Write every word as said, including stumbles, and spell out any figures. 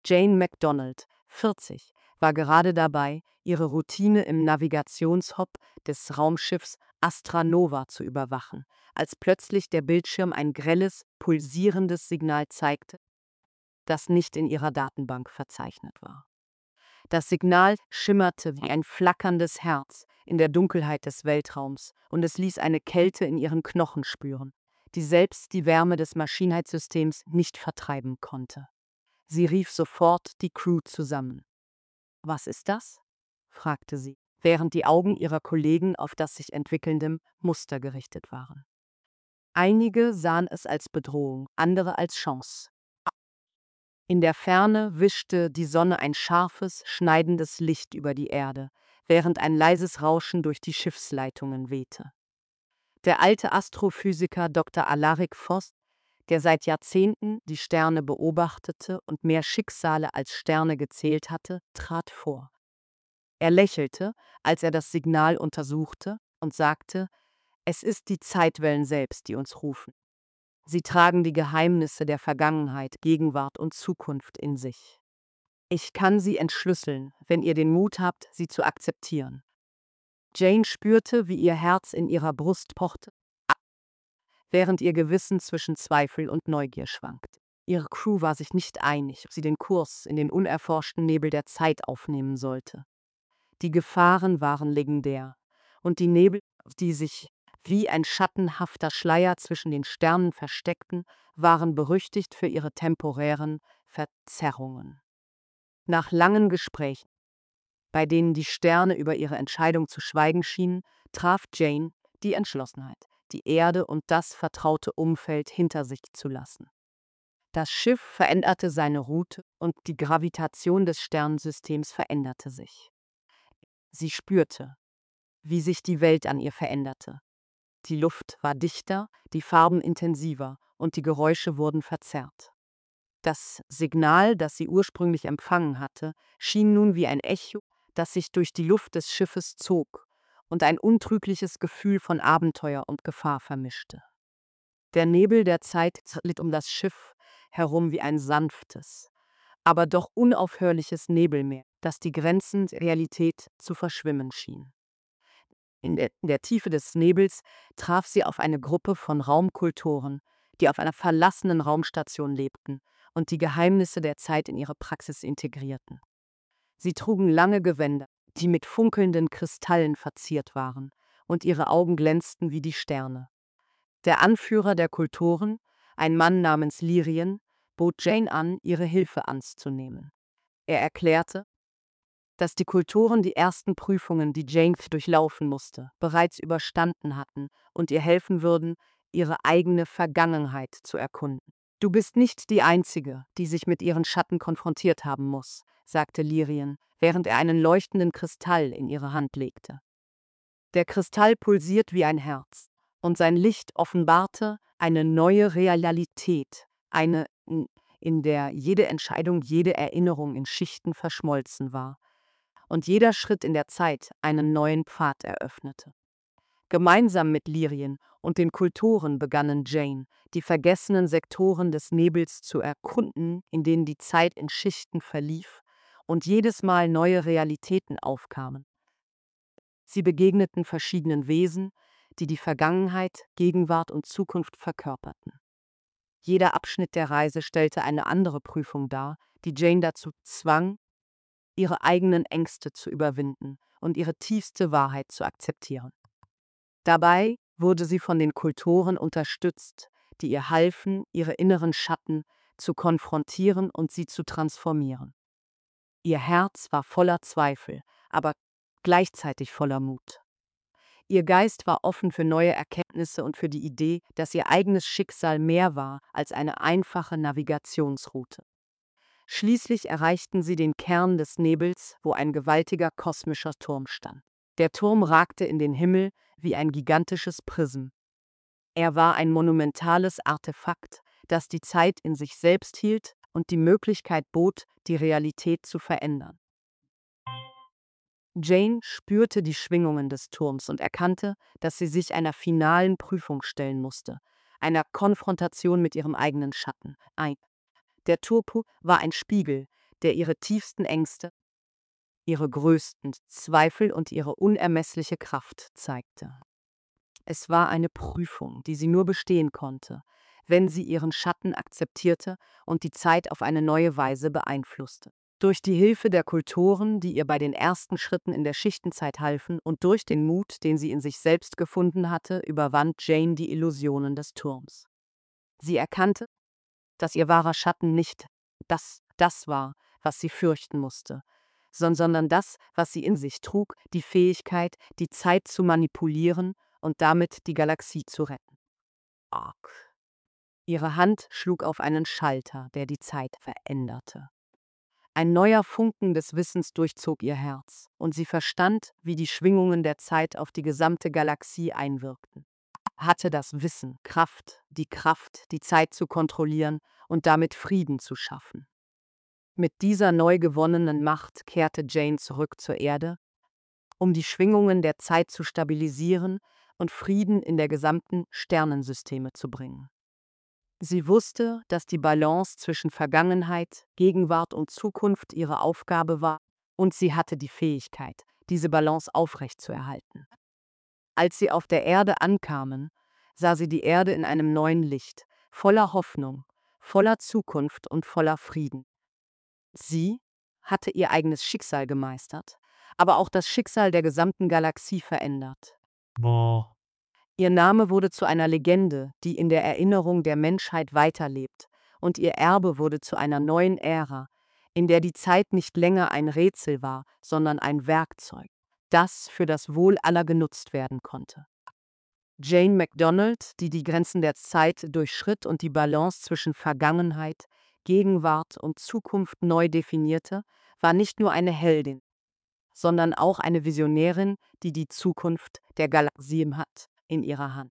Jane McDonald, vierzig, war gerade dabei, ihre Routine im Navigationshub des Raumschiffs Astra Nova zu überwachen, als plötzlich der Bildschirm ein grelles, pulsierendes Signal zeigte, das nicht in ihrer Datenbank verzeichnet war. Das Signal schimmerte wie ein flackerndes Herz in der Dunkelheit des Weltraums und es ließ eine Kälte in ihren Knochen spüren, die selbst die Wärme des Maschinenheitssystems nicht vertreiben konnte. Sie rief sofort die Crew zusammen. »Was ist das?« fragte sie, während die Augen ihrer Kollegen auf das sich entwickelnde Muster gerichtet waren. Einige sahen es als Bedrohung, andere als Chance. In der Ferne wischte die Sonne ein scharfes, schneidendes Licht über die Erde, während ein leises Rauschen durch die Schiffsleitungen wehte. Der alte Astrophysiker Doktor Alaric Voss, der seit Jahrzehnten die Sterne beobachtete und mehr Schicksale als Sterne gezählt hatte, trat vor. Er lächelte, als er das Signal untersuchte, und sagte: »Es ist die Zeitwellen selbst, die uns rufen. Sie tragen die Geheimnisse der Vergangenheit, Gegenwart und Zukunft in sich. Ich kann sie entschlüsseln, wenn ihr den Mut habt, sie zu akzeptieren.« Jane spürte, wie ihr Herz in ihrer Brust pochte, während ihr Gewissen zwischen Zweifel und Neugier schwankte. Ihre Crew war sich nicht einig, ob sie den Kurs in den unerforschten Nebel der Zeit aufnehmen sollte. Die Gefahren waren legendär, und die Nebel, die sich wie ein schattenhafter Schleier zwischen den Sternen versteckten, waren berüchtigt für ihre temporären Verzerrungen. Nach langen Gesprächen, bei denen die Sterne über ihre Entscheidung zu schweigen schienen, traf Jane die Entschlossenheit, die Erde und das vertraute Umfeld hinter sich zu lassen. Das Schiff veränderte seine Route und die Gravitation des Sternensystems veränderte sich. Sie spürte, wie sich die Welt an ihr veränderte. Die Luft war dichter, die Farben intensiver und die Geräusche wurden verzerrt. Das Signal, das sie ursprünglich empfangen hatte, schien nun wie ein Echo, das sich durch die Luft des Schiffes zog und ein untrügliches Gefühl von Abenteuer und Gefahr vermischte. Der Nebel der Zeit glitt um das Schiff herum wie ein sanftes, aber doch unaufhörliches Nebelmeer, das die Grenzen der Realität zu verschwimmen schien. In der, in der Tiefe des Nebels traf sie auf eine Gruppe von Raumkultoren, die auf einer verlassenen Raumstation lebten und die Geheimnisse der Zeit in ihre Praxis integrierten. Sie trugen lange Gewänder, die mit funkelnden Kristallen verziert waren, und ihre Augen glänzten wie die Sterne. Der Anführer der Kultoren, ein Mann namens Lirien, bot Jane an, ihre Hilfe anzunehmen. Er erklärte, dass die Kultoren die ersten Prüfungen, die Jane durchlaufen musste, bereits überstanden hatten und ihr helfen würden, ihre eigene Vergangenheit zu erkunden. »Du bist nicht die Einzige, die sich mit ihren Schatten konfrontiert haben muss«, sagte Lirien, während er einen leuchtenden Kristall in ihre Hand legte. Der Kristall pulsiert wie ein Herz, und sein Licht offenbarte eine neue Realität, eine, in der jede Entscheidung, jede Erinnerung in Schichten verschmolzen war und jeder Schritt in der Zeit einen neuen Pfad eröffnete. Gemeinsam mit Lirien und den Kultoren begannen Jane, die vergessenen Sektoren des Nebels zu erkunden, in denen die Zeit in Schichten verlief und jedes Mal neue Realitäten aufkamen. Sie begegneten verschiedenen Wesen, die die Vergangenheit, Gegenwart und Zukunft verkörperten. Jeder Abschnitt der Reise stellte eine andere Prüfung dar, die Jane dazu zwang, ihre eigenen Ängste zu überwinden und ihre tiefste Wahrheit zu akzeptieren. Dabei wurde sie von den Kultoren unterstützt, die ihr halfen, ihre inneren Schatten zu konfrontieren und sie zu transformieren. Ihr Herz war voller Zweifel, aber gleichzeitig voller Mut. Ihr Geist war offen für neue Erkenntnisse und für die Idee, dass ihr eigenes Schicksal mehr war als eine einfache Navigationsroute. Schließlich erreichten sie den Kern des Nebels, wo ein gewaltiger kosmischer Turm stand. Der Turm ragte in den Himmel wie ein gigantisches Prism. Er war ein monumentales Artefakt, das die Zeit in sich selbst hielt und die Möglichkeit bot, die Realität zu verändern. Jane spürte die Schwingungen des Turms und erkannte, dass sie sich einer finalen Prüfung stellen musste, einer Konfrontation mit ihrem eigenen Schatten. Ein Der Turm war ein Spiegel, der ihre tiefsten Ängste, ihre größten Zweifel und ihre unermessliche Kraft zeigte. Es war eine Prüfung, die sie nur bestehen konnte, wenn sie ihren Schatten akzeptierte und die Zeit auf eine neue Weise beeinflusste. Durch die Hilfe der Kultoren, die ihr bei den ersten Schritten in der Schichtenzeit halfen, und durch den Mut, den sie in sich selbst gefunden hatte, überwand Jane die Illusionen des Turms. Sie erkannte, dass ihr wahrer Schatten nicht das, das war, was sie fürchten musste, sondern das, was sie in sich trug, die Fähigkeit, die Zeit zu manipulieren und damit die Galaxie zu retten. Arg. Ihre Hand schlug auf einen Schalter, der die Zeit veränderte. Ein neuer Funken des Wissens durchzog ihr Herz, und sie verstand, wie die Schwingungen der Zeit auf die gesamte Galaxie einwirkten. Hatte das Wissen Kraft, die Kraft, die Zeit zu kontrollieren und damit Frieden zu schaffen. Mit dieser neu gewonnenen Macht kehrte Jane zurück zur Erde, um die Schwingungen der Zeit zu stabilisieren und Frieden in der gesamten Sternensysteme zu bringen. Sie wusste, dass die Balance zwischen Vergangenheit, Gegenwart und Zukunft ihre Aufgabe war, und sie hatte die Fähigkeit, diese Balance aufrechtzuerhalten. Als sie auf der Erde ankamen, sah sie die Erde in einem neuen Licht, voller Hoffnung, voller Zukunft und voller Frieden. Sie hatte ihr eigenes Schicksal gemeistert, aber auch das Schicksal der gesamten Galaxie verändert. Boah. Ihr Name wurde zu einer Legende, die in der Erinnerung der Menschheit weiterlebt, und ihr Erbe wurde zu einer neuen Ära, in der die Zeit nicht länger ein Rätsel war, sondern ein Werkzeug, das für das Wohl aller genutzt werden konnte. Jane MacDonald, die die Grenzen der Zeit durchschritt und die Balance zwischen Vergangenheit, Gegenwart und Zukunft neu definierte, war nicht nur eine Heldin, sondern auch eine Visionärin, die die Zukunft der Galaxie hat in ihrer Hand.